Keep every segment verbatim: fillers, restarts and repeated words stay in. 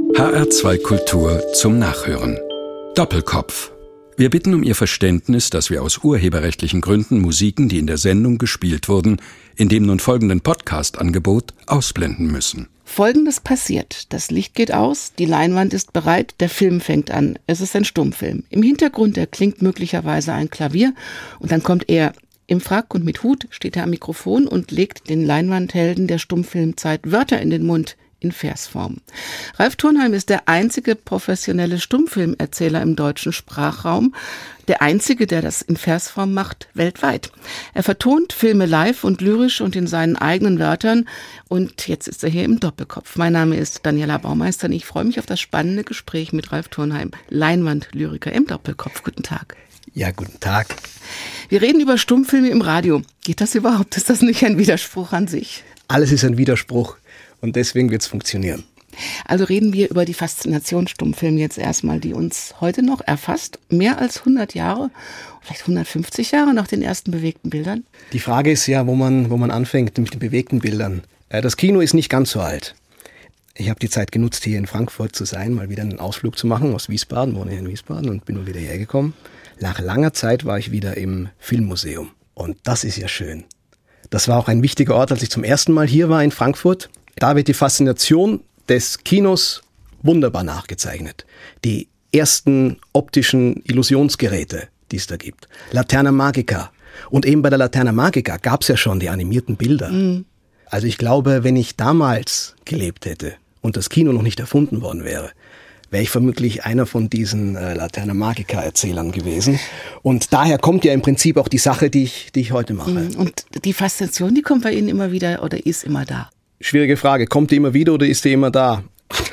H R zwei Kultur zum Nachhören. Doppelkopf. Wir bitten um Ihr Verständnis, dass wir aus urheberrechtlichen Gründen Musiken, die in der Sendung gespielt wurden, in dem nun folgenden Podcast-Angebot ausblenden müssen. Folgendes passiert. Das Licht geht aus, die Leinwand ist bereit, der Film fängt an. Es ist ein Stummfilm. Im Hintergrund erklingt möglicherweise ein Klavier und dann kommt er. Im Frack und mit Hut steht er am Mikrofon und legt den Leinwandhelden der Stummfilmzeit Wörter in den Mund in Versform. Ralf Thurnheim ist der einzige professionelle Stummfilmerzähler im deutschen Sprachraum, der einzige, der das in Versform macht, weltweit. Er vertont Filme live und lyrisch und in seinen eigenen Wörtern und jetzt ist er hier im Doppelkopf. Mein Name ist Daniela Baumeister und ich freue mich auf das spannende Gespräch mit Ralf Thurnheim, Leinwandlyriker im Doppelkopf. Guten Tag. Ja, guten Tag. Wir reden über Stummfilme im Radio. Geht das überhaupt? Ist das nicht ein Widerspruch an sich? Alles ist ein Widerspruch und deswegen wird es funktionieren. Also reden wir über die Faszination Stummfilm jetzt erstmal, die uns heute noch erfasst. Mehr als hundert Jahre, vielleicht hundertfünfzig Jahre nach den ersten bewegten Bildern. Die Frage ist ja, wo man, wo man anfängt mit den bewegten Bildern. Das Kino ist nicht ganz so alt. Ich habe die Zeit genutzt, hier in Frankfurt zu sein, mal wieder einen Ausflug zu machen aus Wiesbaden, wohne hier in Wiesbaden und bin nun wieder hergekommen. Nach langer Zeit war ich wieder im Filmmuseum und das ist ja schön. Das war auch ein wichtiger Ort, als ich zum ersten Mal hier war in Frankfurt. Da wird die Faszination des Kinos wunderbar nachgezeichnet. Die ersten optischen Illusionsgeräte, die es da gibt. Laterna Magica. Und eben bei der Laterna Magica gab es ja schon die animierten Bilder. Mhm. Also ich glaube, wenn ich damals gelebt hätte und das Kino noch nicht erfunden worden wäre, wäre ich vermutlich einer von diesen äh, Laterna Magica-Erzählern gewesen. Und daher kommt ja im Prinzip auch die Sache, die ich, die ich heute mache. Und die Faszination, die kommt bei Ihnen immer wieder oder ist immer da? Schwierige Frage. Kommt die immer wieder oder ist die immer da?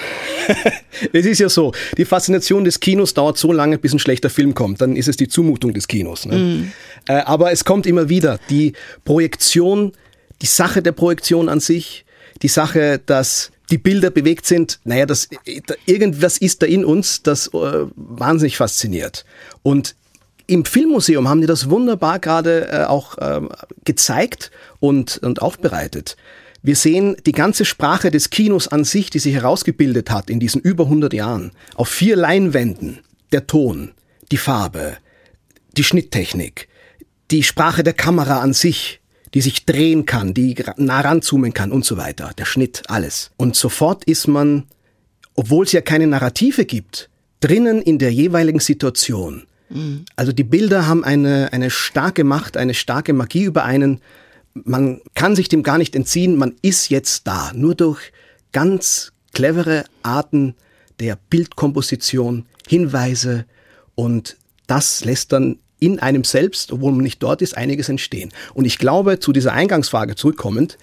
Es ist ja so, die Faszination des Kinos dauert so lange, bis ein schlechter Film kommt. Dann ist es die Zumutung des Kinos. Ne? Mm. Äh, aber es kommt immer wieder. Die Projektion, die Sache der Projektion an sich, die Sache, dass die Bilder bewegt sind, naja, das, irgendwas ist da in uns, das äh, wahnsinnig fasziniert. Und im Filmmuseum haben die das wunderbar gerade äh, auch äh, gezeigt und, und aufbereitet. Wir sehen die ganze Sprache des Kinos an sich, die sich herausgebildet hat in diesen über hundert Jahren, auf vier Leinwänden. Der Ton, die Farbe, die Schnitttechnik, die Sprache der Kamera an sich, die sich drehen kann, die nah ranzoomen kann und so weiter. Der Schnitt, alles. Und sofort ist man, obwohl es ja keine Narrative gibt, drinnen in der jeweiligen Situation. Mhm. Also die Bilder haben eine, eine starke Macht, eine starke Magie über einen. Man kann sich dem gar nicht entziehen, man ist jetzt da. Nur durch ganz clevere Arten der Bildkomposition, Hinweise und das lässt dann in einem selbst, obwohl man nicht dort ist, einiges entstehen. Und ich glaube, zu dieser Eingangsfrage zurückkommend,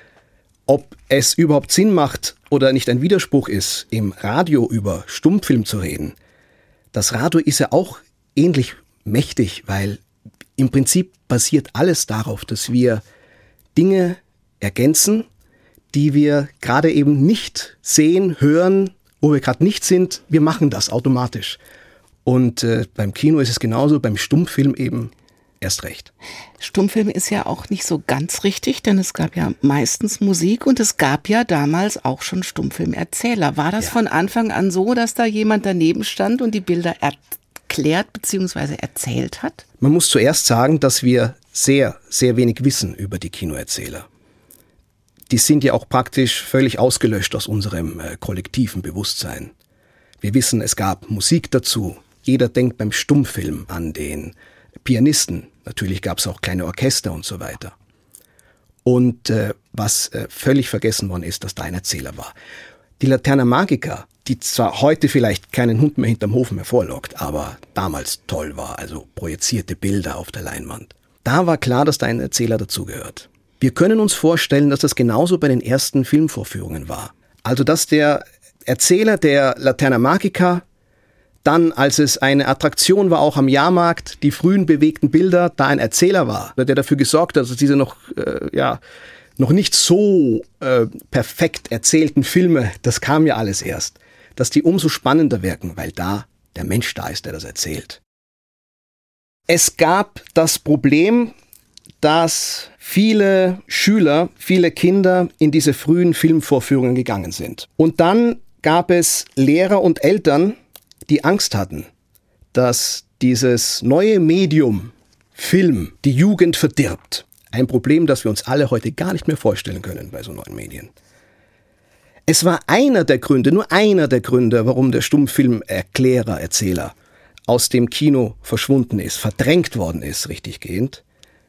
ob es überhaupt Sinn macht oder nicht ein Widerspruch ist, im Radio über Stummfilm zu reden. Das Radio ist ja auch ähnlich mächtig, weil im Prinzip basiert alles darauf, dass wir Dinge ergänzen, die wir gerade eben nicht sehen, hören, wo wir gerade nicht sind. Wir machen das automatisch. Und äh, beim Kino ist es genauso, beim Stummfilm eben erst recht. Stummfilm ist ja auch nicht so ganz richtig, denn es gab ja meistens Musik und es gab ja damals auch schon Stummfilmerzähler. War das ja von Anfang an so, dass da jemand daneben stand und die Bilder erklärt bzw. erzählt hat? Man muss zuerst sagen, dass wir sehr, sehr wenig wissen über die Kinoerzähler. Die sind ja auch praktisch völlig ausgelöscht aus unserem äh, kollektiven Bewusstsein. Wir wissen, es gab Musik dazu. Jeder denkt beim Stummfilm an den Pianisten. Natürlich gab es auch kleine Orchester und so weiter. Und äh, was äh, völlig vergessen worden ist, dass da ein Erzähler war. Die Laterna Magica, die zwar heute vielleicht keinen Hund mehr hinterm Hof mehr vorlockt, aber damals toll war, also projizierte Bilder auf der Leinwand. Da war klar, dass da ein Erzähler dazugehört. Wir können uns vorstellen, dass das genauso bei den ersten Filmvorführungen war. Also dass der Erzähler der Laterna Magica dann, als es eine Attraktion war, auch am Jahrmarkt, die frühen bewegten Bilder, da ein Erzähler war, der dafür gesorgt hat, dass diese noch, äh, ja, noch nicht so äh, perfekt erzählten Filme, das kam ja alles erst, dass die umso spannender wirken, weil da der Mensch da ist, der das erzählt. Es gab das Problem, dass viele Schüler, viele Kinder in diese frühen Filmvorführungen gegangen sind. Und dann gab es Lehrer und Eltern, die Angst hatten, dass dieses neue Medium Film die Jugend verdirbt. Ein Problem, das wir uns alle heute gar nicht mehr vorstellen können bei so neuen Medien. Es war einer der Gründe, nur einer der Gründe, warum der Stummfilmerklärer, Erzähler aus dem Kino verschwunden ist, verdrängt worden ist, richtig gehend,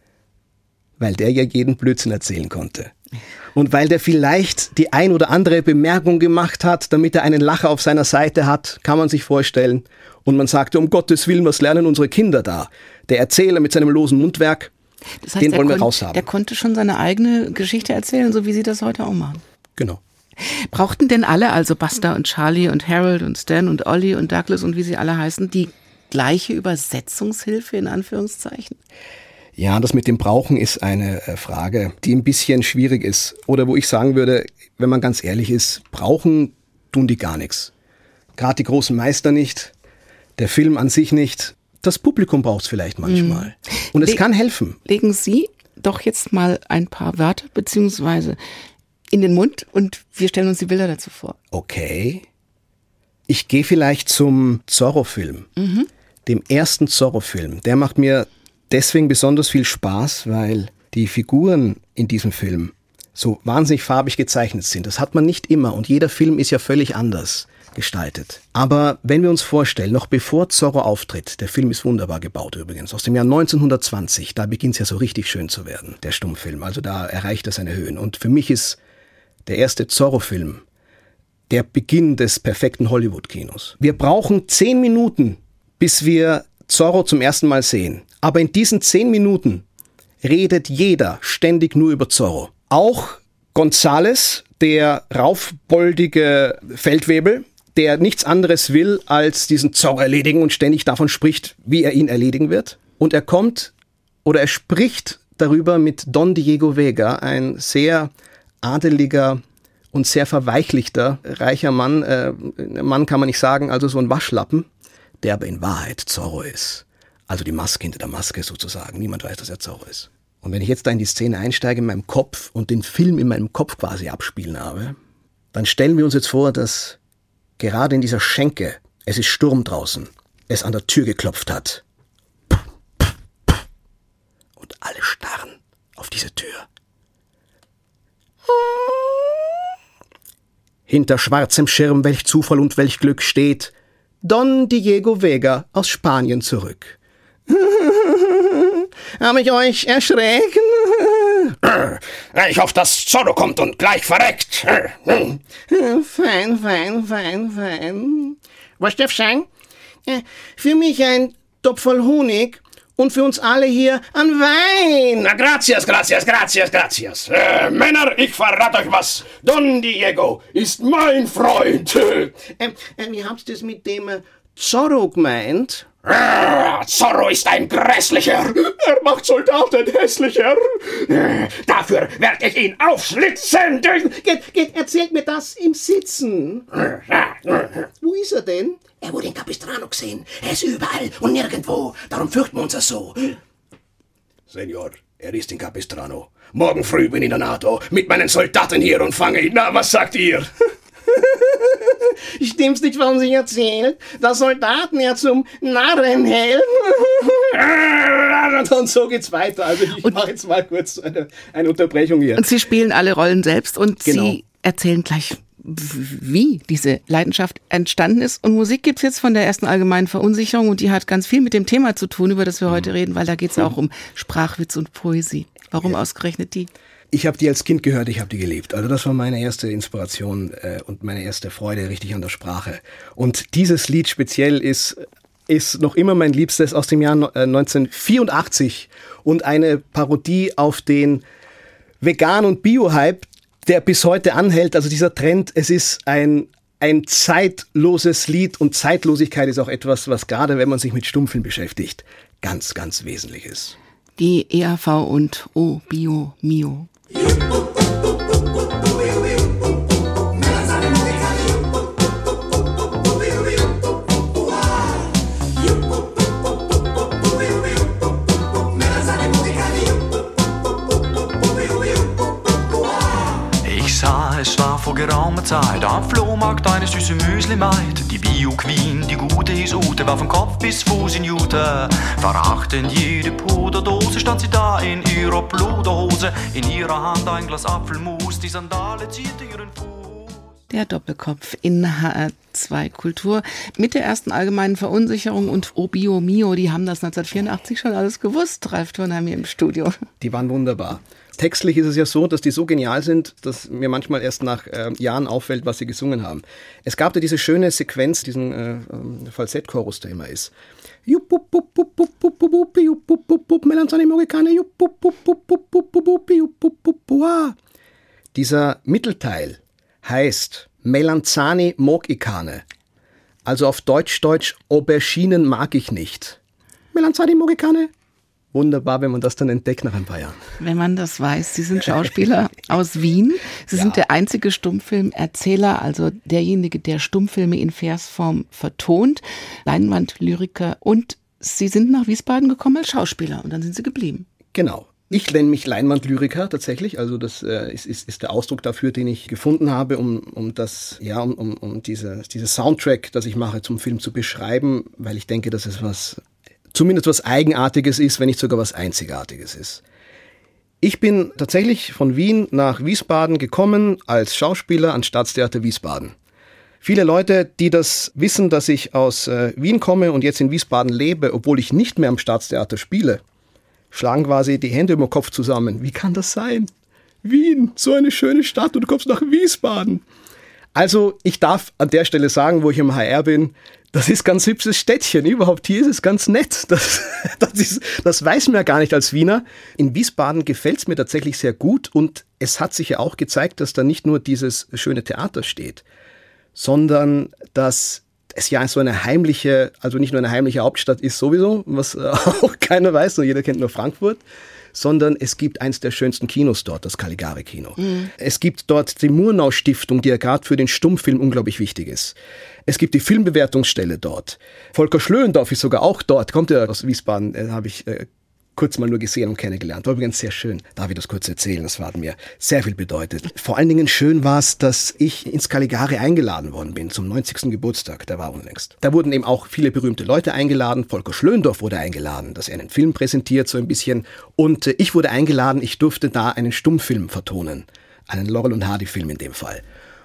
weil der ja jeden Blödsinn erzählen konnte. Und weil der vielleicht die ein oder andere Bemerkung gemacht hat, damit er einen Lacher auf seiner Seite hat, kann man sich vorstellen. Und man sagte, um Gottes Willen, was lernen unsere Kinder da? Der Erzähler mit seinem losen Mundwerk, das heißt, den wollen wir kon- raushaben. Der konnte schon seine eigene Geschichte erzählen, so wie Sie das heute auch machen. Genau. Brauchten denn alle, also Buster und Charlie und Harold und Stan und Ollie und Douglas und wie sie alle heißen, die gleiche Übersetzungshilfe in Anführungszeichen? Ja, das mit dem Brauchen ist eine Frage, die ein bisschen schwierig ist. Oder wo ich sagen würde, wenn man ganz ehrlich ist, brauchen tun die gar nichts. Gerade die großen Meister nicht, der Film an sich nicht. Das Publikum braucht es vielleicht manchmal. Mhm. Und es Le- kann helfen. Legen Sie doch jetzt mal ein paar Wörter beziehungsweise in den Mund und wir stellen uns die Bilder dazu vor. Okay. Ich gehe vielleicht zum Zorro-Film, mhm. dem ersten Zorro-Film. Der macht mir deswegen besonders viel Spaß, weil die Figuren in diesem Film so wahnsinnig farbig gezeichnet sind. Das hat man nicht immer und jeder Film ist ja völlig anders gestaltet. Aber wenn wir uns vorstellen, noch bevor Zorro auftritt, der Film ist wunderbar gebaut übrigens, aus dem Jahr neunzehnhundertzwanzig, da beginnt es ja so richtig schön zu werden, der Stummfilm. Also da erreicht er seine Höhen. Und für mich ist der erste Zorro-Film der Beginn des perfekten Hollywood-Kinos. Wir brauchen zehn Minuten, bis wir Zorro zum ersten Mal sehen. Aber in diesen zehn Minuten redet jeder ständig nur über Zorro. Auch Gonzales, der raufboldige Feldwebel, der nichts anderes will, als diesen Zorro erledigen und ständig davon spricht, wie er ihn erledigen wird. Und er kommt oder er spricht darüber mit Don Diego Vega, ein sehr adeliger und sehr verweichlichter, reicher Mann. Äh, Mann kann man nicht sagen, also so ein Waschlappen, der aber in Wahrheit Zorro ist. Also die Maske hinter der Maske sozusagen. Niemand weiß, dass er Zorro ist. Und wenn ich jetzt da in die Szene einsteige in meinem Kopf und den Film in meinem Kopf quasi abspielen habe, dann stellen wir uns jetzt vor, dass gerade in dieser Schenke, es ist Sturm draußen, es an der Tür geklopft hat. Und alle starren auf diese Tür. Hinter schwarzem Schirm, welch Zufall und welch Glück steht Don Diego Vega aus Spanien zurück. Hab ich euch erschrecken? Ich hoffe, dass Zorro kommt und gleich verreckt. Fein, fein, fein, fein. Was darf sein? Für mich ein Topf voll Honig und für uns alle hier an Wein. Na, gracias, gracias, gracias, gracias. Äh, Männer, ich verrate euch was. Don Diego ist mein Freund. Äh, äh, wie habt ihr das mit dem äh, Zorro gemeint? Äh, Zorro ist ein Grässlicher. Er macht Soldaten hässlicher. Äh, dafür werde ich ihn aufschlitzen. Geht, geht, erzählt mir das im Sitzen. Wo ist er denn? Er wurde in Capistrano gesehen. Er ist überall und nirgendwo. Darum fürchten wir uns das so. Senor, er ist in Capistrano. Morgen früh bin ich in der NATO mit meinen Soldaten hier und fange ihn. Na, was sagt ihr? Stimmt's nicht, warum Sie erzählt, dass Soldaten ja zum Narren helfen? Und so geht's weiter. Also ich mache jetzt mal kurz eine, eine Unterbrechung hier. Und Sie spielen alle Rollen selbst und genau. Sie erzählen gleich, wie diese Leidenschaft entstanden ist. Und Musik gibt's jetzt von der ersten allgemeinen Verunsicherung und die hat ganz viel mit dem Thema zu tun, über das wir heute reden, weil da geht's auch um Sprachwitz und Poesie. Warum ja. ausgerechnet die? Ich habe die als Kind gehört, ich habe die geliebt. Also das war meine erste Inspiration äh, und meine erste Freude richtig an der Sprache. Und dieses Lied speziell ist, ist noch immer mein Liebstes aus dem Jahr neunzehnhundertvierundachtzig und eine Parodie auf den Vegan- und Bio-Hype, der bis heute anhält. Also dieser Trend, es ist ein, ein zeitloses Lied und Zeitlosigkeit ist auch etwas, was gerade, wenn man sich mit Stummfilm beschäftigt, ganz, ganz wesentlich ist. Die E A V und O Bio Mio. Ich sah, es war vor geraumer Zeit. Am Flohmarkt eine süße Müsli-Maid. Die Bio-Queen, die gute Isute, war vom Kopf bis Fuß in Jute. Verachtend jede Puderdose stand sie da in ihrer Pluderhose. In ihrer Hand ein Glas Apfelmus, die Sandale zierte ihren Fuß. Der Doppelkopf in H R zwei Kultur mit der ersten allgemeinen Verunsicherung und Oh Bio Mio, die haben das neunzehnhundertvierundachtzig schon alles gewusst. Ralf Thurnheim hier im Studio. Die waren wunderbar. Textlich ist es ja so, dass die so genial sind, dass mir manchmal erst nach äh, Jahren auffällt, was sie gesungen haben. Es gab da diese schöne Sequenz, diesen äh, äh, Falsettchorus, der immer ist. Dieser Mittelteil heißt Melanzani mag ich keine. Also auf Deutsch-Deutsch, Auberginen mag ich nicht. Melanzani mag ich keine. Wunderbar, wenn man das dann entdeckt nach ein paar Jahren. Wenn man das weiß, Sie sind Schauspieler aus Wien. Sie ja. sind der einzige Stummfilmerzähler, also derjenige, der Stummfilme in Versform vertont, Leinwandlyriker, und Sie sind nach Wiesbaden gekommen als Schauspieler und dann sind Sie geblieben. Genau. Ich nenne mich Leinwandlyriker tatsächlich, also das äh, ist, ist, ist der Ausdruck dafür, den ich gefunden habe, um, um das, ja, um, um, um diese, diese Soundtrack, das ich mache, zum Film zu beschreiben, weil ich denke, dass es was, zumindest was Eigenartiges ist, wenn nicht sogar was Einzigartiges ist. Ich bin tatsächlich von Wien nach Wiesbaden gekommen als Schauspieler ans Staatstheater Wiesbaden. Viele Leute, die das wissen, dass ich aus äh, Wien komme und jetzt in Wiesbaden lebe, obwohl ich nicht mehr am Staatstheater spiele, schlagen quasi die Hände über den Kopf zusammen. Wie kann das sein? Wien, so eine schöne Stadt und du kommst nach Wiesbaden. Also ich darf an der Stelle sagen, wo ich im H R bin, das ist ganz hübsches Städtchen. Überhaupt hier ist es ganz nett. Das, das, ist, das weiß man ja gar nicht als Wiener. In Wiesbaden gefällt es mir tatsächlich sehr gut und es hat sich ja auch gezeigt, dass da nicht nur dieses schöne Theater steht, sondern dass es ja so eine heimliche, also nicht nur eine heimliche Hauptstadt ist sowieso, was auch keiner weiß, nur jeder kennt nur Frankfurt, sondern es gibt eins der schönsten Kinos dort, das Caligari-Kino. Mhm. Es gibt dort die Murnau-Stiftung, die ja gerade für den Stummfilm unglaublich wichtig ist. Es gibt die Filmbewertungsstelle dort. Volker Schlöndorff ist sogar auch dort, kommt ja aus Wiesbaden, äh, habe ich äh, kurz mal nur gesehen und kennengelernt. War übrigens sehr schön. Darf ich das kurz erzählen? Das hat mir sehr viel bedeutet. Vor allen Dingen schön war es, dass ich ins Caligari eingeladen worden bin zum neunzigsten Geburtstag. Der war unlängst. Da wurden eben auch viele berühmte Leute eingeladen. Volker Schlöndorff wurde eingeladen, dass er einen Film präsentiert, so ein bisschen. Und äh, ich wurde eingeladen, ich durfte da einen Stummfilm vertonen. Einen Laurel und Hardy-Film in dem Fall.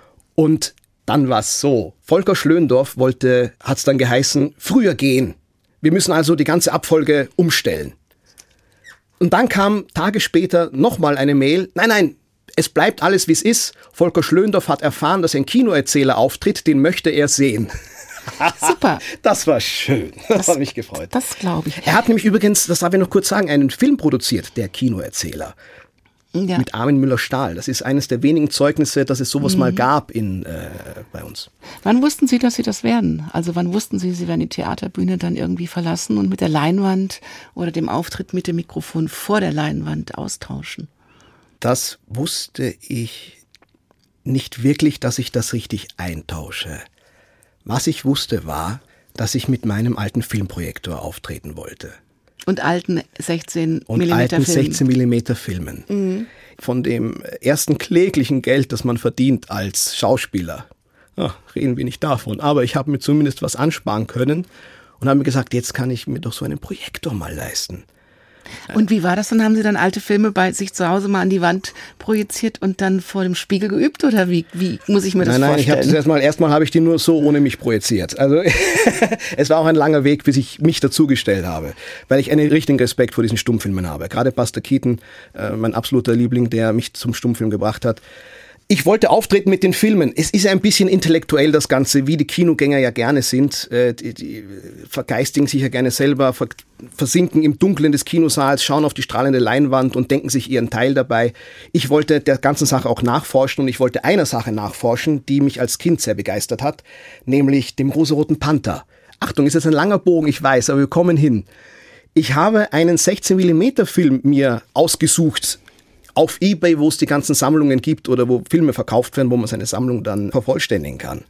Und dann war es so. Volker Schlöndorff wollte, hat es dann geheißen, früher gehen. Wir müssen also die ganze Abfolge umstellen. Und dann kam Tage später nochmal eine Mail. Nein, nein, es bleibt alles, wie es ist. Volker Schlöndorff hat erfahren, dass ein Kinoerzähler auftritt, den möchte er sehen. Super. Das war schön. Das, das hat mich gefreut. Das glaube ich. Er hat nämlich übrigens, das darf ich noch kurz sagen, einen Film produziert, der Kinoerzähler. Ja. Mit Armin Müller-Stahl. Das ist eines der wenigen Zeugnisse, dass es sowas mhm. mal gab in, äh, bei uns. Wann wussten Sie, dass Sie das werden? Also wann wussten Sie, Sie werden die Theaterbühne dann irgendwie verlassen und mit der Leinwand oder dem Auftritt mit dem Mikrofon vor der Leinwand austauschen? Das wusste ich nicht wirklich, dass ich das richtig eintausche. Was ich wusste war, dass ich mit meinem alten Filmprojektor auftreten wollte. Und alten sechzehn Millimeter Und alten Filmen. sechzehn Millimeter Filmen. Mhm. Von dem ersten kläglichen Geld, das man verdient als Schauspieler. Ach, reden wir nicht davon. Aber ich habe mir zumindest was ansparen können und habe mir gesagt, jetzt kann ich mir doch so einen Projektor mal leisten. Und wie war das? Dann haben Sie dann alte Filme bei sich zu Hause mal an die Wand projiziert und dann vor dem Spiegel geübt? Oder wie, wie muss ich mir das nein, nein, vorstellen? Nein, ich habe erstmal, erstmal habe ich die nur so ohne mich projiziert. Also es war auch ein langer Weg, bis ich mich dazugestellt habe, weil ich einen richtigen Respekt vor diesen Stummfilmen habe. Gerade Buster Keaton, äh, mein absoluter Liebling, der mich zum Stummfilm gebracht hat. Ich wollte auftreten mit den Filmen. Es ist ein bisschen intellektuell das Ganze, wie die Kinogänger ja gerne sind. Äh, die, die vergeistigen sich ja gerne selber, ver- versinken im Dunkeln des Kinosaals, schauen auf die strahlende Leinwand und denken sich ihren Teil dabei. Ich wollte der ganzen Sache auch nachforschen und ich wollte einer Sache nachforschen, die mich als Kind sehr begeistert hat, nämlich dem rosaroten Panther. Achtung, ist jetzt ein langer Bogen, ich weiß, aber wir kommen hin. Ich habe einen sechzehn Millimeter Film mir ausgesucht, auf eBay, wo es die ganzen Sammlungen gibt oder wo Filme verkauft werden, wo man seine Sammlung dann vervollständigen kann.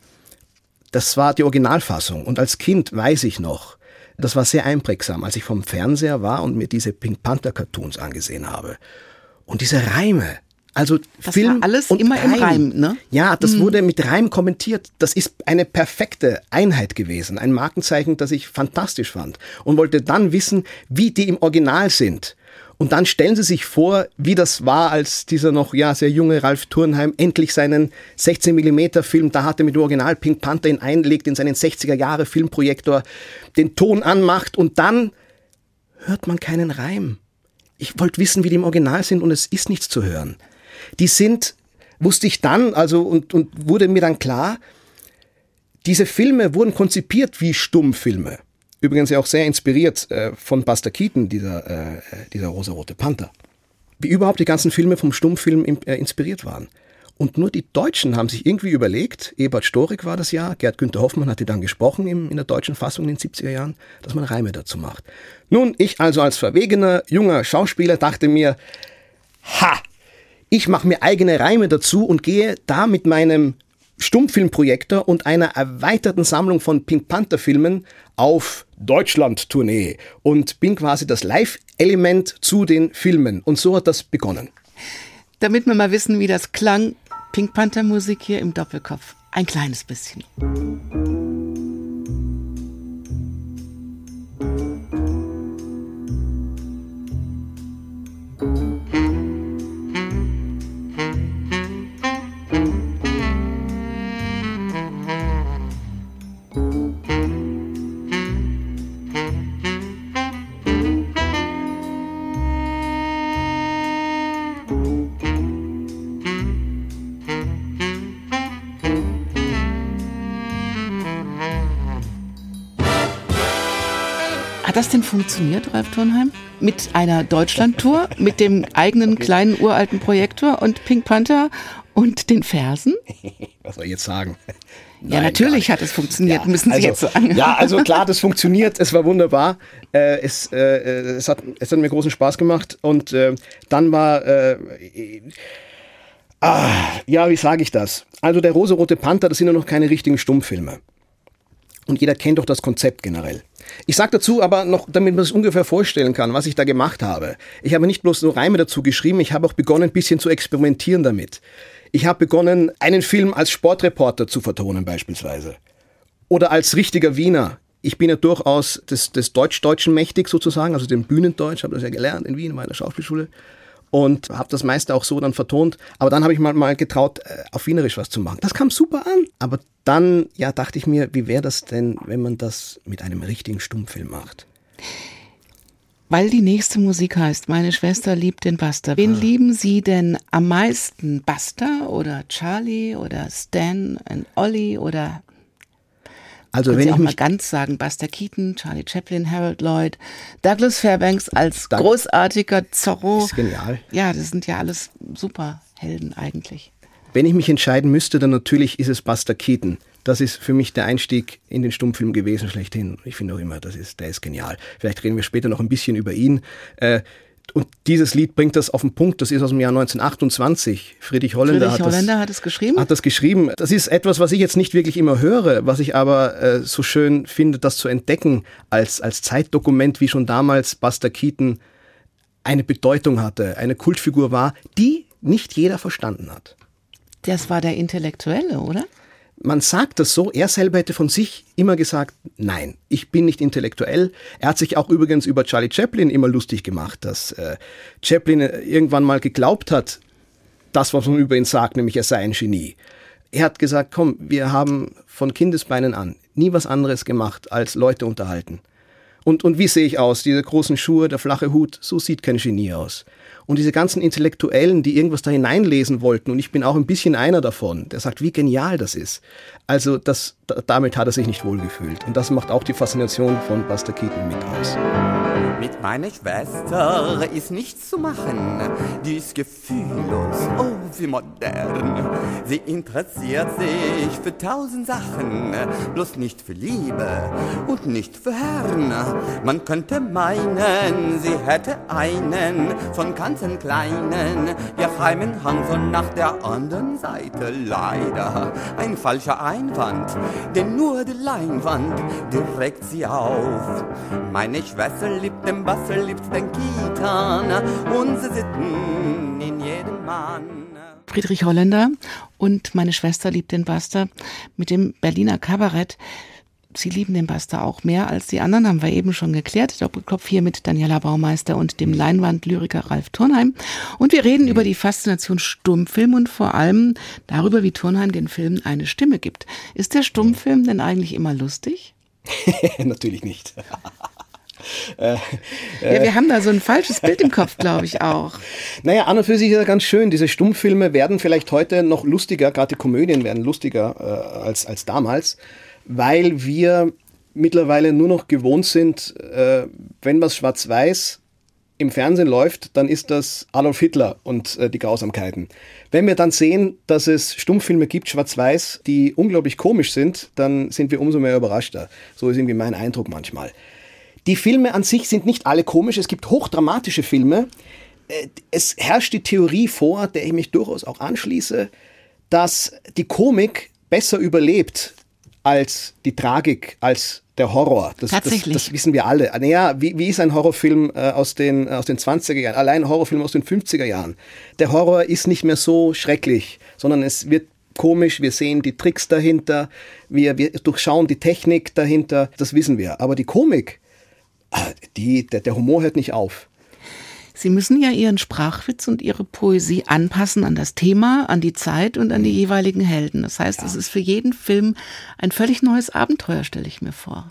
Das war die Originalfassung. Und als Kind weiß ich noch, das war sehr einprägsam, als ich vom Fernseher war und mir diese Pink Panther Cartoons angesehen habe. Und diese Reime, Also das Film war alles und immer Reim. im Reim, ne? Ja, das mhm. wurde mit Reim kommentiert. Das ist eine perfekte Einheit gewesen. Ein Markenzeichen, das ich fantastisch fand. Und wollte dann wissen, wie die im Original sind. Und dann stellen Sie sich vor, wie das war, als dieser noch ja sehr junge Ralf Turnheim endlich seinen sechzehn Millimeter Film, da hat er mit dem Original Pink Panther ihn einlegt in seinen sechziger Jahre Filmprojektor, den Ton anmacht und dann hört man keinen Reim. Ich wollte wissen, wie die im Original sind und es ist nichts zu hören. Die sind, wusste ich dann, also und, und wurde mir dann klar, diese Filme wurden konzipiert wie Stummfilme. Übrigens ja auch sehr inspiriert äh, von Buster Keaton, dieser, äh, dieser rosarote Panther. Wie überhaupt die ganzen Filme vom Stummfilm im, äh, inspiriert waren. Und nur die Deutschen haben sich irgendwie überlegt, Ebert Storig war das ja, Gerd Günther Hoffmann hatte dann gesprochen im, in der deutschen Fassung in den siebziger Jahren, dass man Reime dazu macht. Nun, ich also als verwegener, junger Schauspieler dachte mir, ha, ich mache mir eigene Reime dazu und gehe da mit meinem Stummfilmprojektor und einer erweiterten Sammlung von Pink Panther Filmen auf Deutschland-Tournee und bin quasi das Live-Element zu den Filmen. Und so hat das begonnen. Damit wir mal wissen, wie das klang, Pink Panther Musik hier im Doppelkopf. Ein kleines bisschen. Hat das denn funktioniert, Ralf Turnheim? Mit einer Deutschlandtour, mit dem eigenen okay. kleinen uralten Projektor und Pink Panther und den Versen? Was soll ich jetzt sagen? Nein, ja, natürlich hat es funktioniert, ja, müssen Sie also, jetzt sagen. Ja, also klar, das funktioniert, es war wunderbar. Äh, es, äh, es, hat, es hat mir großen Spaß gemacht und äh, dann war, äh, ah, ja, wie sage ich das? Also der rosarote Panther, das sind ja noch keine richtigen Stummfilme. Und jeder kennt doch das Konzept generell. Ich sage dazu aber noch, damit man es ungefähr vorstellen kann, was ich da gemacht habe. Ich habe nicht bloß nur Reime dazu geschrieben, ich habe auch begonnen, ein bisschen zu experimentieren damit. Ich habe begonnen, einen Film als Sportreporter zu vertonen beispielsweise. Oder als richtiger Wiener. Ich bin ja durchaus des, des Deutsch-Deutschen mächtig sozusagen, also dem Bühnendeutsch, habe das ja gelernt in Wien, in meiner Schauspielschule. Und habe das meiste auch so dann vertont. Aber dann habe ich mal, mal getraut, auf Wienerisch was zu machen. Das kam super an. Aber dann ja, dachte ich mir, wie wäre das denn, wenn man das mit einem richtigen Stummfilm macht? Weil die nächste Musik heißt, meine Schwester liebt den Buster. Wen ah. lieben Sie denn am meisten? Buster oder Charlie oder Stan und Ollie oder... Also wenn Sie ich auch mal ganz sagen, Buster Keaton, Charlie Chaplin, Harold Lloyd, Douglas Fairbanks als Doug- großartiger Zorro. Ist genial. Ja, das sind ja alles Superhelden eigentlich. Wenn ich mich entscheiden müsste, dann natürlich ist es Buster Keaton. Das ist für mich der Einstieg in den Stummfilm gewesen schlechthin. Ich finde auch immer, das ist, der ist genial. Vielleicht reden wir später noch ein bisschen über ihn. Äh, Und dieses Lied bringt das auf den Punkt, das ist aus dem Jahr neunzehnhundertachtundzwanzig. Friedrich Holländer, Friedrich hat, Holländer das, hat es geschrieben? hat das geschrieben. Das ist etwas, was ich jetzt nicht wirklich immer höre, was ich aber äh, so schön finde, das zu entdecken als, als Zeitdokument, wie schon damals Buster Keaton eine Bedeutung hatte, eine Kultfigur war, die nicht jeder verstanden hat. Das war der Intellektuelle, oder? Man sagt das so, er selber hätte von sich immer gesagt, nein, ich bin nicht intellektuell. Er hat sich auch übrigens über Charlie Chaplin immer lustig gemacht, dass äh, Chaplin irgendwann mal geglaubt hat, das, was man über ihn sagt, nämlich er sei ein Genie. Er hat gesagt, komm, wir haben von Kindesbeinen an nie was anderes gemacht, als Leute unterhalten. Und, und wie sehe ich aus? Diese großen Schuhe, der flache Hut, so sieht kein Genie aus. Und diese ganzen Intellektuellen, die irgendwas da hineinlesen wollten, und ich bin auch ein bisschen einer davon, der sagt, wie genial das ist. Also das, damit hat er sich nicht wohlgefühlt. Und das macht auch die Faszination von Buster Keaton mit aus. Mit meiner Schwester ist nichts zu machen, die ist gefühllos, oh wie modern. Sie interessiert sich für tausend Sachen, bloß nicht für Liebe und nicht für Herren. Man könnte meinen, sie hätte einen von ganz kleinen, geheimen Hang von nach der anderen Seite. Leider ein falscher Einwand, denn nur die Leinwand, die regt sie auf. Meine Schwester liebt den Buster, liebt den Keaton und sie sitten in jedem Mann. Friedrich Holländer und meine Schwester liebt den Buster mit dem Berliner Kabarett. Sie lieben den Buster auch mehr als die anderen, haben wir eben schon geklärt. Doppelkopf hier mit Daniela Baumeister und dem Leinwandlyriker Ralf Turnheim. Und wir reden über die Faszination Stummfilm und vor allem darüber, wie Turnheim den Filmen eine Stimme gibt. Ist der Stummfilm denn eigentlich immer lustig? Natürlich nicht. Äh, ja, wir haben da so ein falsches Bild im Kopf, glaube ich auch. Naja, an und für sich ist ja ganz schön. Diese Stummfilme werden vielleicht heute noch lustiger, gerade die Komödien werden lustiger äh, als, als damals, weil wir mittlerweile nur noch gewohnt sind, äh, wenn was schwarz-weiß im Fernsehen läuft, dann ist das Adolf Hitler und äh, die Grausamkeiten. Wenn wir dann sehen, dass es Stummfilme gibt, schwarz-weiß, die unglaublich komisch sind, dann sind wir umso mehr überraschter. So ist irgendwie mein Eindruck manchmal. Die Filme an sich sind nicht alle komisch, es gibt hochdramatische Filme. Es herrscht die Theorie vor, der ich mich durchaus auch anschließe, dass die Komik besser überlebt als die Tragik, als der Horror. Das, Tatsächlich. Das, das wissen wir alle. Naja, wie, wie ist ein Horrorfilm äh, aus, den, aus den zwanziger Jahren? Allein ein Horrorfilm aus den fünfziger Jahren. Der Horror ist nicht mehr so schrecklich, sondern es wird komisch, wir sehen die Tricks dahinter, wir, wir durchschauen die Technik dahinter, das wissen wir. Aber die Komik, Die, der, der Humor hört nicht auf. Sie müssen ja Ihren Sprachwitz und Ihre Poesie anpassen an das Thema, an die Zeit und an die jeweiligen Helden. Das heißt, ja. Es ist für jeden Film ein völlig neues Abenteuer, stelle ich mir vor.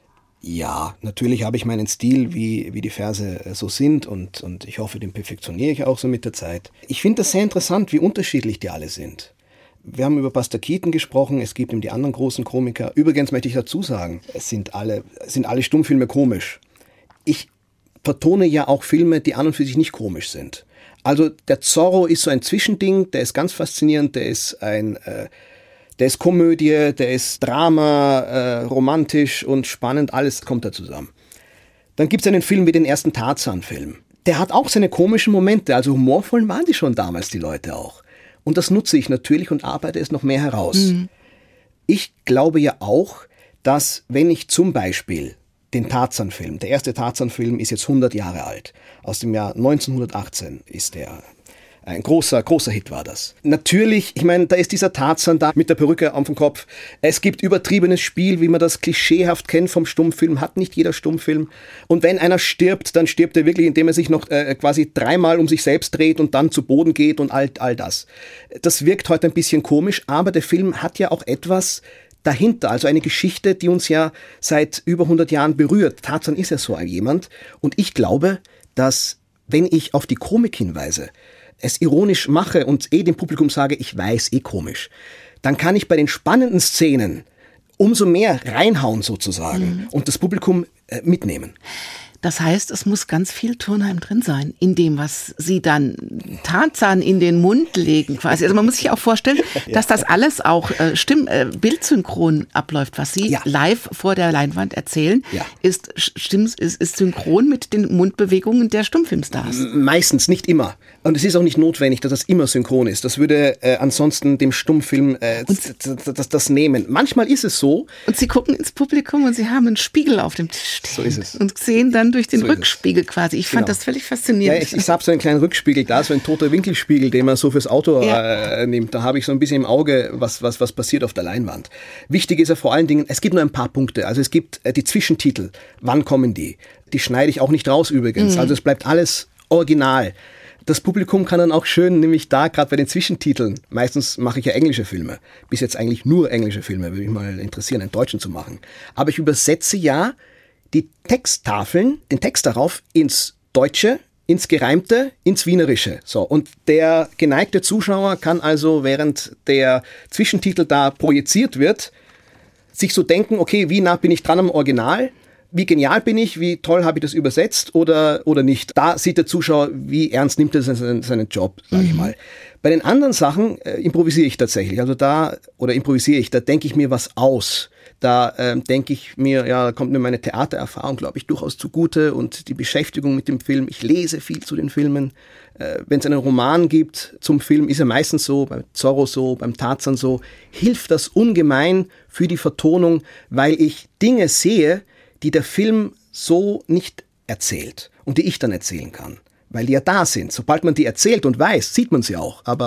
Ja, natürlich habe ich meinen Stil, wie, wie die Verse so sind und, und ich hoffe, den perfektioniere ich auch so mit der Zeit. Ich finde das sehr interessant, wie unterschiedlich die alle sind. Wir haben über Buster Keaton gesprochen, es gibt eben die anderen großen Komiker. Übrigens möchte ich dazu sagen, es sind alle, es sind alle Stummfilme komisch. Ich vertone ja auch Filme, die an und für sich nicht komisch sind. Also der Zorro ist so ein Zwischending, der ist ganz faszinierend, der ist ein, äh, der ist Komödie, der ist Drama, äh, romantisch und spannend, alles kommt da zusammen. Dann gibt es einen Film wie den ersten Tarzan-Film. Der hat auch seine komischen Momente, also humorvoll waren die schon damals, die Leute auch. Und das nutze ich natürlich und arbeite es noch mehr heraus. Mhm. Ich glaube ja auch, dass wenn ich zum Beispiel den Tarzan-Film, der erste Tarzan-Film ist jetzt hundert Jahre alt, aus dem Jahr neunzehnhundertachtzehn ist der, ein großer, großer Hit war das. Natürlich, ich meine, da ist dieser Tarzan da mit der Perücke auf dem Kopf. Es gibt übertriebenes Spiel, wie man das klischeehaft kennt vom Stummfilm, hat nicht jeder Stummfilm. Und wenn einer stirbt, dann stirbt er wirklich, indem er sich noch äh, quasi dreimal um sich selbst dreht und dann zu Boden geht und all, all das. Das wirkt heute ein bisschen komisch, aber der Film hat ja auch etwas dahinter, also eine Geschichte, die uns ja seit über hundert Jahren berührt. Tarzan ist ja so ein jemand. Und ich glaube, dass, wenn ich auf die Komik hinweise, es ironisch mache und eh dem Publikum sage, ich weiß, eh komisch, dann kann ich bei den spannenden Szenen umso mehr reinhauen sozusagen mhm. und das Publikum äh, mitnehmen. Das heißt, es muss ganz viel Turnheim drin sein, in dem, was Sie dann Tarzan in den Mund legen quasi. Also man muss sich auch vorstellen, ja. dass das alles auch äh, Stimm, äh, bildsynchron abläuft. Was Sie ja. live vor der Leinwand erzählen, ja. ist, stimm, ist, ist synchron mit den Mundbewegungen der Stummfilmstars. Meistens, nicht immer. Und es ist auch nicht notwendig, dass das immer synchron ist. Das würde äh, ansonsten dem Stummfilm äh, das, das nehmen. Manchmal ist es so. Und Sie gucken ins Publikum und Sie haben einen Spiegel auf dem Tisch stehen. So ist es. Und sehen dann durch den so Rückspiegel quasi. Ich fand genau. das völlig faszinierend. Ja, ich ich habe so einen kleinen Rückspiegel da, so ein toter Winkelspiegel, den man so fürs Auto ja. äh, nimmt. Da habe ich so ein bisschen im Auge, was, was, was passiert auf der Leinwand. Wichtig ist ja vor allen Dingen, es gibt nur ein paar Punkte. Also es gibt äh, die Zwischentitel. Wann kommen die? Die schneide ich auch nicht raus übrigens. Mhm. Also es bleibt alles original. Das Publikum kann dann auch schön, nämlich da, gerade bei den Zwischentiteln, meistens mache ich ja englische Filme, bis jetzt eigentlich nur englische Filme, würde mich mal interessieren, einen deutschen zu machen. Aber ich übersetze ja die Texttafeln, den Text darauf ins Deutsche, ins Gereimte, ins Wienerische. So, und der geneigte Zuschauer kann also, während der Zwischentitel da projiziert wird, sich so denken, okay, wie nah bin ich dran am Original? Wie genial bin ich, wie toll habe ich das übersetzt oder, oder nicht. Da sieht der Zuschauer, wie ernst nimmt er seinen, seinen Job, sage ich mal. Bei den anderen Sachen äh, improvisiere ich tatsächlich. Also da, oder improvisiere ich, da denke ich mir was aus. Da äh, denke ich mir, ja, da kommt mir meine Theatererfahrung, glaube ich, durchaus zugute und die Beschäftigung mit dem Film. Ich lese viel zu den Filmen. Äh, wenn es einen Roman gibt zum Film, ist er meistens so, beim Zorro so, beim Tarzan so, hilft das ungemein für die Vertonung, weil ich Dinge sehe, die der Film so nicht erzählt und die ich dann erzählen kann, weil die ja da sind. Sobald man die erzählt und weiß, sieht man sie auch, aber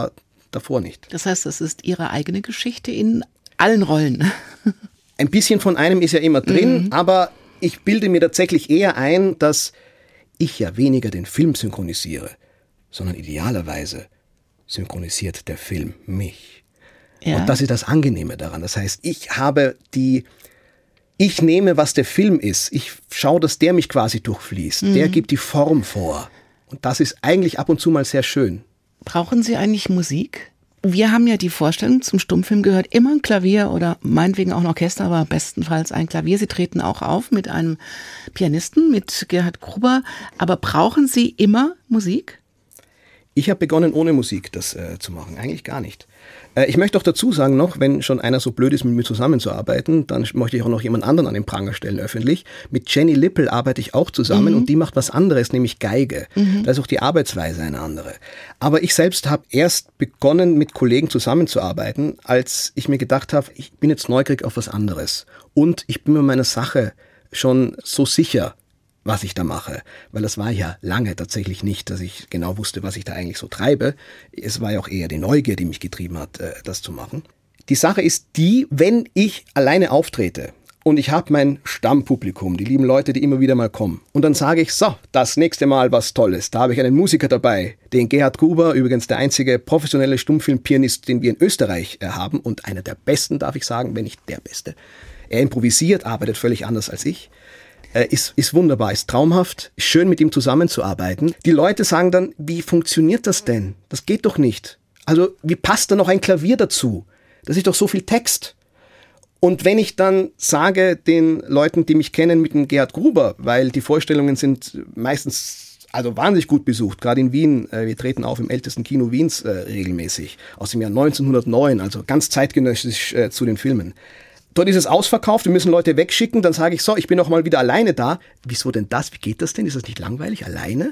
davor nicht. Das heißt, es ist Ihre eigene Geschichte in allen Rollen. Ein bisschen von einem ist ja immer drin, mhm. aber ich bilde mir tatsächlich eher ein, dass ich ja weniger den Film synchronisiere, sondern idealerweise synchronisiert der Film mich. Ja. Und das ist das Angenehme daran. Das heißt, ich habe die, ich nehme, was der Film ist. Ich schaue, dass der mich quasi durchfließt. Mhm. Der gibt die Form vor. Und das ist eigentlich ab und zu mal sehr schön. Brauchen Sie eigentlich Musik? Wir haben ja die Vorstellung, zum Stummfilm gehört immer ein Klavier oder meinetwegen auch ein Orchester, aber bestenfalls ein Klavier. Sie treten auch auf mit einem Pianisten, mit Gerhard Gruber. Aber brauchen Sie immer Musik? Ich habe begonnen, ohne Musik das äh, zu machen. Eigentlich gar nicht. Äh, ich möchte auch dazu sagen noch, wenn schon einer so blöd ist, mit mir zusammenzuarbeiten, dann möchte ich auch noch jemand anderen an den Pranger stellen öffentlich. Mit Jenny Lippel arbeite ich auch zusammen mhm. und die macht was anderes, nämlich Geige. Mhm. Da ist auch die Arbeitsweise eine andere. Aber ich selbst habe erst begonnen, mit Kollegen zusammenzuarbeiten, als ich mir gedacht habe, ich bin jetzt neugierig auf was anderes. Und ich bin mir meiner Sache schon so sicher, was ich da mache. Weil das war ja lange tatsächlich nicht, dass ich genau wusste, was ich da eigentlich so treibe. Es war ja auch eher die Neugier, die mich getrieben hat, das zu machen. Die Sache ist die, wenn ich alleine auftrete und ich habe mein Stammpublikum, die lieben Leute, die immer wieder mal kommen, und dann sage ich, so, das nächste Mal was Tolles. Da habe ich einen Musiker dabei, den Gerhard Gruber, übrigens der einzige professionelle Stummfilmpianist, den wir in Österreich haben und einer der besten, darf ich sagen, wenn nicht der Beste. Er improvisiert, arbeitet völlig anders als ich. Ist, ist wunderbar, ist traumhaft, ist schön mit ihm zusammenzuarbeiten. Die Leute sagen dann, wie funktioniert das denn? Das geht doch nicht. Also wie passt da noch ein Klavier dazu? Das ist doch so viel Text. Und wenn ich dann sage den Leuten, die mich kennen, mit dem Gerhard Gruber, weil die Vorstellungen sind meistens also wahnsinnig gut besucht, gerade in Wien, wir treten auf im ältesten Kino Wiens äh, regelmäßig, aus dem Jahr neunzehnhundertneun, also ganz zeitgenössisch äh, zu den Filmen. Dort ist es ausverkauft, wir müssen Leute wegschicken, dann sage ich so, ich bin auch mal wieder alleine da. Wieso denn das? Wie geht das denn? Ist das nicht langweilig? Alleine?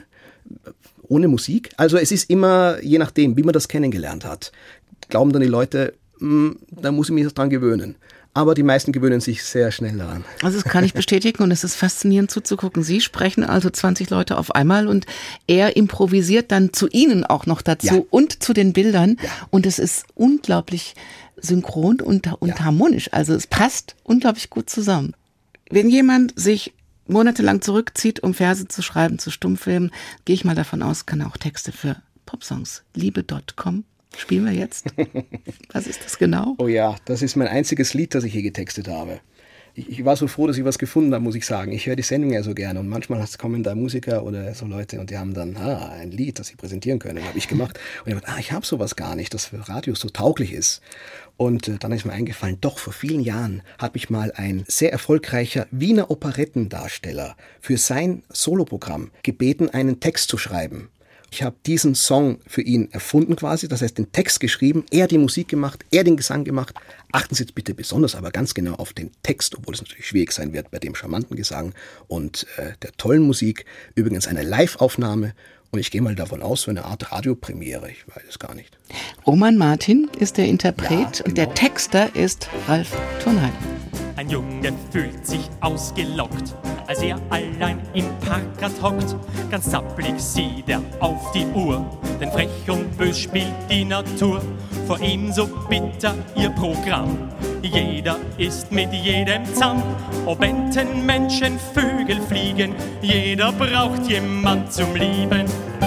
Ohne Musik? Also es ist immer, je nachdem, wie man das kennengelernt hat, glauben dann die Leute, mh, da muss ich mich dran gewöhnen. Aber die meisten gewöhnen sich sehr schnell daran. Also das kann ich bestätigen und es ist faszinierend zuzugucken. Sie sprechen also zwanzig Leute auf einmal und er improvisiert dann zu Ihnen auch noch dazu ja. und zu den Bildern. Ja. Und es ist unglaublich synchron und, und ja. harmonisch. Also es passt unglaublich gut zusammen. Wenn jemand sich monatelang zurückzieht, um Verse zu schreiben zu Stummfilmen, gehe ich mal davon aus, kann er auch Texte für Popsongs. Liebe Punkt com. Spielen wir jetzt? Was ist das genau? Oh ja, das ist mein einziges Lied, das ich je getextet habe. Ich, ich war so froh, dass ich was gefunden habe, muss ich sagen. Ich höre die Sendung ja so gerne und manchmal kommen da Musiker oder so Leute und die haben dann ah, ein Lied, das sie präsentieren können. Das habe ich gemacht. Und ich habe gedacht, ah, ich habe sowas gar nicht, das für Radios so tauglich ist. Und äh, dann ist mir eingefallen, doch, vor vielen Jahren hat mich mal ein sehr erfolgreicher Wiener Operettendarsteller für sein Soloprogramm gebeten, einen Text zu schreiben. Ich habe diesen Song für ihn erfunden quasi, das heißt den Text geschrieben, er die Musik gemacht, er den Gesang gemacht. Achten Sie jetzt bitte besonders aber ganz genau auf den Text, obwohl es natürlich schwierig sein wird bei dem charmanten Gesang und äh, der tollen Musik. Übrigens eine Live-Aufnahme und ich gehe mal davon aus, so eine Art Radiopremiere, ich weiß es gar nicht. Roman Martin ist der Interpret ja, genau. und der Texter ist Ralf Turnheim. Ein Junge fühlt sich ausgelockt, als er allein im Parkgrad hockt. Ganz zappelig sieht er auf die Uhr, denn frech und bös spielt die Natur. Vor ihm so bitter ihr Programm. Jeder ist mit jedem zahm, ob Enten, Menschen, Vögel fliegen. Jeder braucht jemand zum Lieben.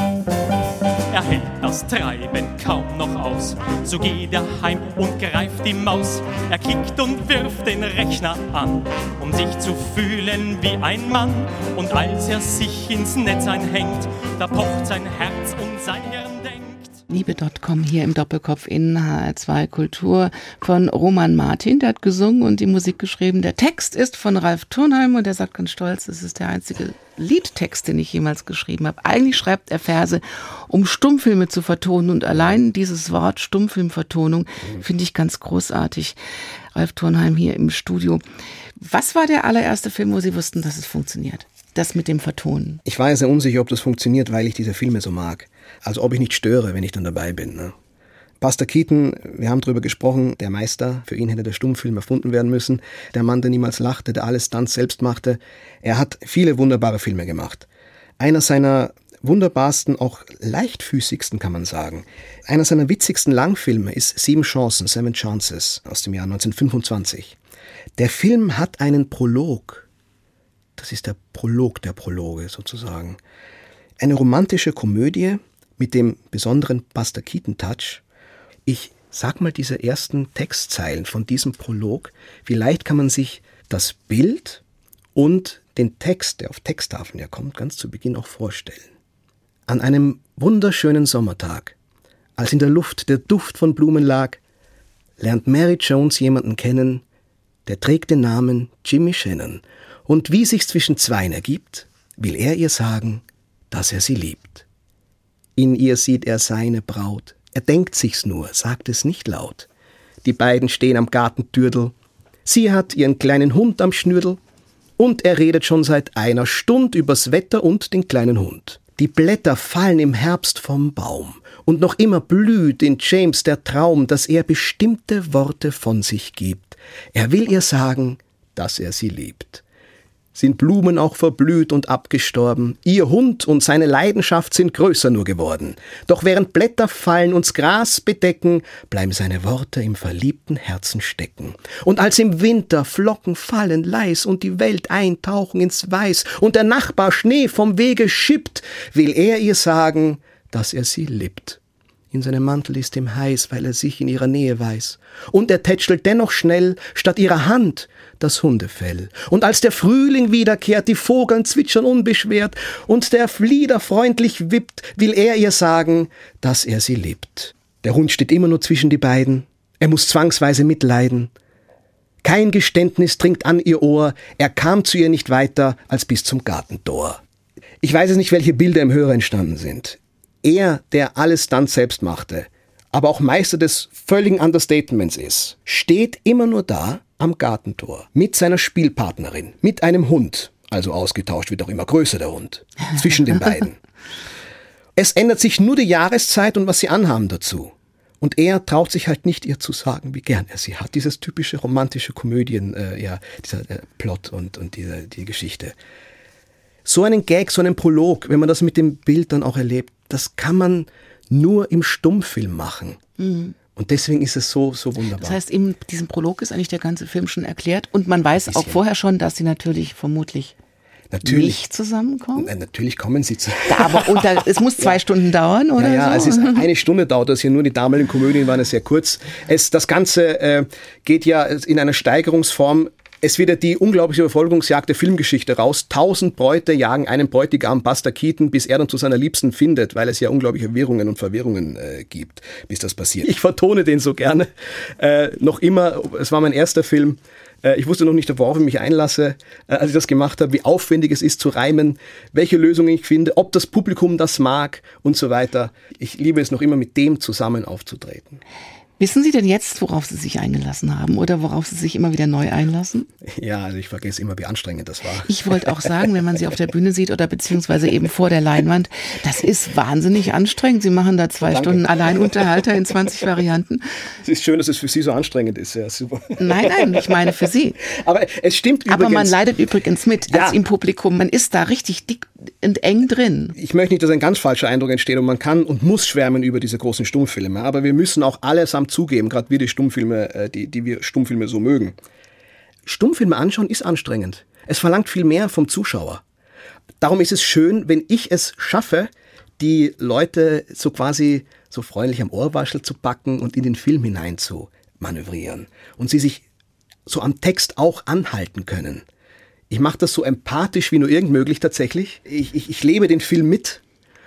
Er hält das Treiben kaum noch aus, so geht er heim und greift die Maus. Er kickt und wirft den Rechner an, um sich zu fühlen wie ein Mann. Und als er sich ins Netz einhängt, da pocht sein Herz und sein Hirn denkt. Liebe Punkt com hier im Doppelkopf in H R zwei Kultur von Roman Martin, der hat gesungen und die Musik geschrieben. Der Text ist von Ralf Turnheim und er sagt ganz stolz, es ist der einzige Liedtext, den ich jemals geschrieben habe. Eigentlich schreibt er Verse, um Stummfilme zu vertonen und allein dieses Wort Stummfilmvertonung finde ich ganz großartig. Ralf Turnheim hier im Studio. Was war der allererste Film, wo Sie wussten, dass es funktioniert? Das mit dem Vertonen. Ich war sehr unsicher, ob das funktioniert, weil ich diese Filme so mag. Also ob ich nicht störe, wenn ich dann dabei bin. Ne? Buster Keaton, wir haben drüber gesprochen, der Meister, für ihn hätte der Stummfilm erfunden werden müssen. Der Mann, der niemals lachte, der alle Stunts selbst machte. Er hat viele wunderbare Filme gemacht. Einer seiner wunderbarsten, auch leichtfüßigsten kann man sagen. Einer seiner witzigsten Langfilme ist Sieben Chancen, Seven Chances aus dem Jahr neunzehnhundertfünfundzwanzig. Der Film hat einen Prolog. Das ist der Prolog der Prologe sozusagen. Eine romantische Komödie mit dem besonderen Buster Keaton-Touch. Ich sag mal diese ersten Textzeilen von diesem Prolog. Vielleicht kann man sich das Bild und den Text, der auf Texttafeln herkommt, ganz zu Beginn auch vorstellen. An einem wunderschönen Sommertag, als in der Luft der Duft von Blumen lag, lernt Mary Jones jemanden kennen, der trägt den Namen Jimmy Shannon. Und wie sich's zwischen Zweien ergibt, will er ihr sagen, dass er sie liebt. In ihr sieht er seine Braut. Er denkt sich's nur, sagt es nicht laut. Die beiden stehen am Gartentürdel. Sie hat ihren kleinen Hund am Schnürdel. Und er redet schon seit einer Stund übers Wetter und den kleinen Hund. Die Blätter fallen im Herbst vom Baum. Und noch immer blüht in James der Traum, dass er bestimmte Worte von sich gibt. Er will ihr sagen, dass er sie liebt. Sind Blumen auch verblüht und abgestorben, ihr Hund und seine Leidenschaft sind größer nur geworden. Doch während Blätter fallen und's Gras bedecken, bleiben seine Worte im verliebten Herzen stecken. Und als im Winter Flocken fallen leis und die Welt eintauchen ins Weiß und der Nachbar Schnee vom Wege schippt, will er ihr sagen, dass er sie liebt. In seinem Mantel ist ihm heiß, weil er sich in ihrer Nähe weiß. Und er tätschelt dennoch schnell, statt ihrer Hand, das Hundefell. Und als der Frühling wiederkehrt, die Vogeln zwitschern unbeschwert und der Flieder freundlich wippt, will er ihr sagen, dass er sie liebt. Der Hund steht immer nur zwischen die beiden. Er muss zwangsweise mitleiden. Kein Geständnis dringt an ihr Ohr. Er kam zu ihr nicht weiter als bis zum Gartentor. Ich weiß es nicht, welche Bilder im Hörer entstanden sind. Er, der alles dann selbst machte, aber auch Meister des völligen Understatements ist, steht immer nur da am Gartentor mit seiner Spielpartnerin, mit einem Hund, also ausgetauscht wird auch immer größer der Hund, zwischen den beiden. Es ändert sich nur die Jahreszeit und was sie anhaben dazu. Und er traut sich halt nicht, ihr zu sagen, wie gern er sie hat. Dieses typische romantische Komödien, äh, ja, dieser äh, Plot und, und diese, die Geschichte. So einen Gag, so einen Prolog, wenn man das mit dem Bild dann auch erlebt, das kann man nur im Stummfilm machen. Mhm. Und deswegen ist es so, so wunderbar. Das heißt, in diesem Prolog ist eigentlich der ganze Film schon erklärt und man weiß auch vorher schon, dass sie natürlich vermutlich natürlich, nicht zusammenkommen. Na, natürlich kommen sie zusammen. Aber unter, es muss zwei ja. Stunden dauern, oder? Ja, ja, so? Also es ist eine Stunde dauert das hier, nur die damaligen Komödien waren ja sehr kurz. Es, das Ganze äh, geht ja in einer Steigerungsform. Es wird ja die unglaubliche Verfolgungsjagd der Filmgeschichte raus. Tausend Bräute jagen einen Bräutigam, Buster Keaton, bis er dann zu seiner Liebsten findet, weil es ja unglaubliche Wirrungen und Verwirrungen äh, gibt, bis das passiert. Ich vertone den so gerne. Äh, noch immer, es war mein erster Film. Äh, ich wusste noch nicht, worauf ich mich einlasse, äh, als ich das gemacht habe, wie aufwendig es ist zu reimen, welche Lösungen ich finde, ob das Publikum das mag und so weiter. Ich liebe es noch immer, mit dem zusammen aufzutreten. Wissen Sie denn jetzt, worauf Sie sich eingelassen haben oder worauf Sie sich immer wieder neu einlassen? Ja, also ich vergesse immer, wie anstrengend das war. Ich wollte auch sagen, wenn man Sie auf der Bühne sieht oder beziehungsweise eben vor der Leinwand, das ist wahnsinnig anstrengend. Sie machen da zwei Danke. Stunden Alleinunterhalter in zwanzig Varianten. Es ist schön, dass es für Sie so anstrengend ist. Ja, super. Nein, nein, ich meine für Sie. Aber es stimmt übrigens. Aber man leidet übrigens mit ja. als im Publikum. Man ist da richtig dick und eng drin. Ich möchte nicht, dass ein ganz falscher Eindruck entsteht und man kann und muss schwärmen über diese großen Stummfilme. Aber wir müssen auch allesamt zugeben, gerade wir die Stummfilme, die, die wir Stummfilme so mögen. Stummfilme anschauen ist anstrengend. Es verlangt viel mehr vom Zuschauer. Darum ist es schön, wenn ich es schaffe, die Leute so quasi so freundlich am Ohrwaschel zu packen und in den Film hinein zu manövrieren. Und sie sich so am Text auch anhalten können. Ich mache das so empathisch wie nur irgend möglich tatsächlich. Ich, ich, ich lebe den Film mit.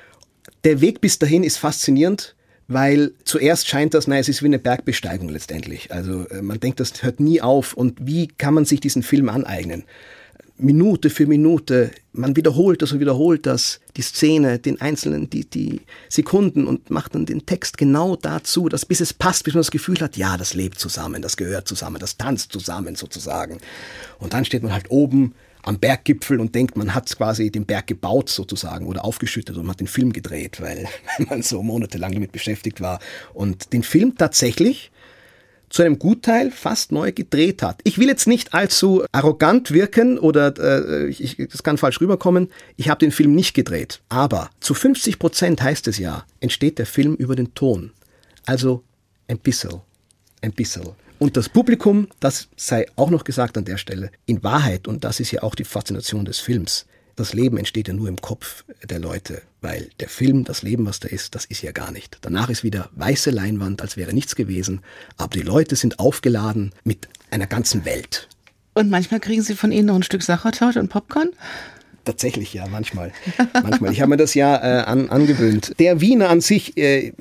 Der Weg bis dahin ist faszinierend, weil zuerst scheint das, naja, es ist wie eine Bergbesteigung letztendlich. Also man denkt, das hört nie auf. Und wie kann man sich diesen Film aneignen? Minute für Minute, man wiederholt das und wiederholt das, die Szene, den einzelnen, die, die Sekunden und macht dann den Text genau dazu, dass bis es passt, bis man das Gefühl hat, ja, das lebt zusammen, das gehört zusammen, das tanzt zusammen sozusagen. Und dann steht man halt oben am Berggipfel und denkt, man hat quasi den Berg gebaut sozusagen oder aufgeschüttet und man hat den Film gedreht, weil, weil man so monatelang damit beschäftigt war. Und den Film tatsächlich zu einem Gutteil fast neu gedreht hat. Ich will jetzt nicht allzu arrogant wirken oder äh, ich, das kann falsch rüberkommen. Ich habe den Film nicht gedreht. Aber zu fünfzig Prozent heißt es ja, entsteht der Film über den Ton. Also ein bisschen, ein bisschen. Und das Publikum, das sei auch noch gesagt an der Stelle, in Wahrheit, und das ist ja auch die Faszination des Films, das Leben entsteht ja nur im Kopf der Leute, weil der Film, das Leben, was da ist, das ist ja gar nicht. Danach ist wieder weiße Leinwand, als wäre nichts gewesen, aber die Leute sind aufgeladen mit einer ganzen Welt. Und manchmal kriegen Sie von Ihnen noch ein Stück Sachertorte und Popcorn? Tatsächlich, ja, manchmal. manchmal. Ich habe mir das ja äh, an, angewöhnt. Der Wiener an sich, äh,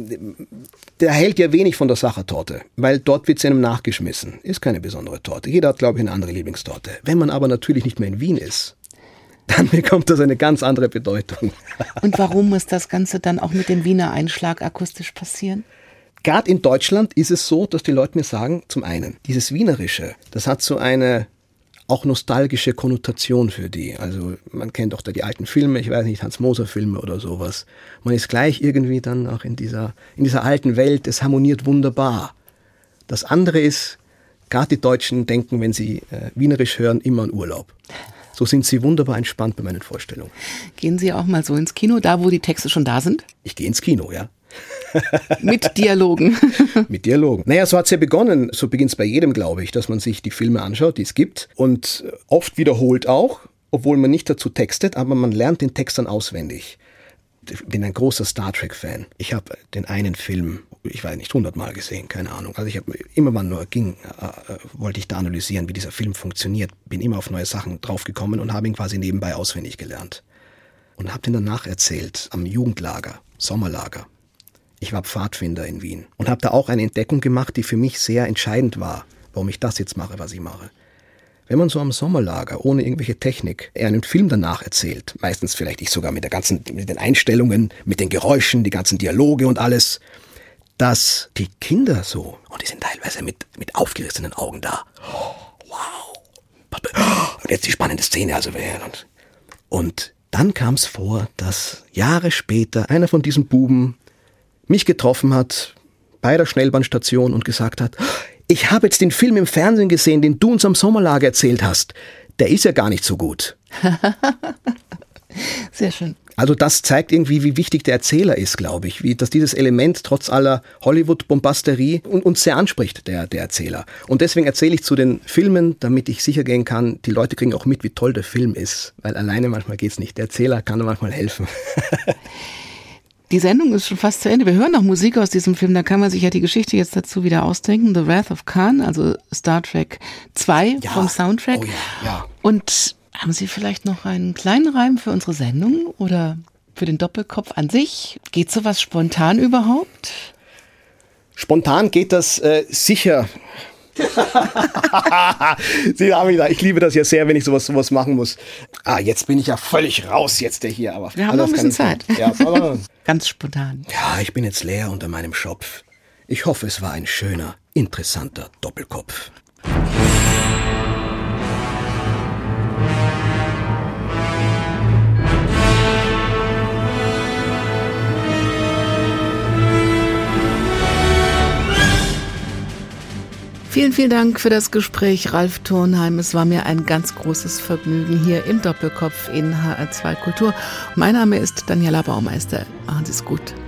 der hält ja wenig von der Sachertorte, weil dort wird es einem nachgeschmissen. Ist keine besondere Torte. Jeder hat, glaube ich, eine andere Lieblingstorte. Wenn man aber natürlich nicht mehr in Wien ist, dann bekommt das eine ganz andere Bedeutung. Und warum muss das Ganze dann auch mit dem Wiener Einschlag akustisch passieren? Gerade in Deutschland ist es so, dass die Leute mir sagen, zum einen, dieses Wienerische, das hat so eine auch nostalgische Konnotation für die. Also man kennt doch da die alten Filme, ich weiß nicht, Hans-Moser-Filme oder sowas. Man ist gleich irgendwie dann auch in dieser, in dieser alten Welt, es harmoniert wunderbar. Das andere ist, gerade die Deutschen denken, wenn sie äh, Wienerisch hören, immer an Urlaub. So sind sie wunderbar entspannt bei meinen Vorstellungen. Gehen Sie auch mal so ins Kino, da wo die Texte schon da sind? Ich gehe ins Kino, ja. Mit Dialogen. Mit Dialogen. Naja, so hat es ja begonnen. So beginnt es bei jedem, glaube ich, dass man sich die Filme anschaut, die es gibt. Und oft wiederholt auch, obwohl man nicht dazu textet, aber man lernt den Text dann auswendig. Ich bin ein großer Star Trek-Fan. Ich habe den einen Film, ich weiß nicht, hundertmal gesehen, keine Ahnung. Also ich habe immer wann nur ging, äh, wollte ich da analysieren, wie dieser Film funktioniert. Bin immer auf neue Sachen draufgekommen und habe ihn quasi nebenbei auswendig gelernt. Und habe den danach erzählt, am Jugendlager, Sommerlager. Ich war Pfadfinder in Wien und habe da auch eine Entdeckung gemacht, die für mich sehr entscheidend war, warum ich das jetzt mache, was ich mache. Wenn man so am Sommerlager ohne irgendwelche Technik einen Film danach erzählt, meistens vielleicht ich sogar mit der ganzen, mit den Einstellungen, mit den Geräuschen, die ganzen Dialoge und alles, dass die Kinder so, und die sind teilweise mit, mit aufgerissenen Augen da. Oh, wow. Und jetzt die spannende Szene, also und, und dann kam es vor, dass Jahre später einer von diesen Buben mich getroffen hat bei der Schnellbahnstation und gesagt hat, ich habe jetzt den Film im Fernsehen gesehen, den du uns am Sommerlager erzählt hast. Der ist ja gar nicht so gut. Sehr schön. Also das zeigt irgendwie, wie wichtig der Erzähler ist, glaube ich. Wie, dass dieses Element trotz aller Hollywood-Bombasterie uns sehr anspricht, der, der Erzähler. Und deswegen erzähle ich zu den Filmen, damit ich sicher gehen kann, die Leute kriegen auch mit, wie toll der Film ist. Weil alleine manchmal geht's nicht. Der Erzähler kann manchmal helfen. Die Sendung ist schon fast zu Ende. Wir hören noch Musik aus diesem Film. Da kann man sich ja die Geschichte jetzt dazu wieder ausdenken. The Wrath of Khan, also Star Trek zwei ja. vom Soundtrack. Oh ja, ja. Und haben Sie vielleicht noch einen kleinen Reim für unsere Sendung oder für den Doppelkopf an sich? Geht sowas spontan überhaupt? Spontan geht das äh, sicher. Sie haben wieder, ich liebe das ja sehr, wenn ich sowas, sowas machen muss. Ah, jetzt bin ich ja völlig raus, jetzt der hier. Aber wir haben noch ein bisschen Zeit. Ja, ganz spontan. Ja, ich bin jetzt leer unter meinem Schopf. Ich hoffe, es war ein schöner, interessanter Doppelkopf. Vielen, vielen Dank für das Gespräch, Ralf Thurnheim. Es war mir ein ganz großes Vergnügen hier im Doppelkopf in H R zwei Kultur. Mein Name ist Daniela Baumeister. Machen Sie es gut.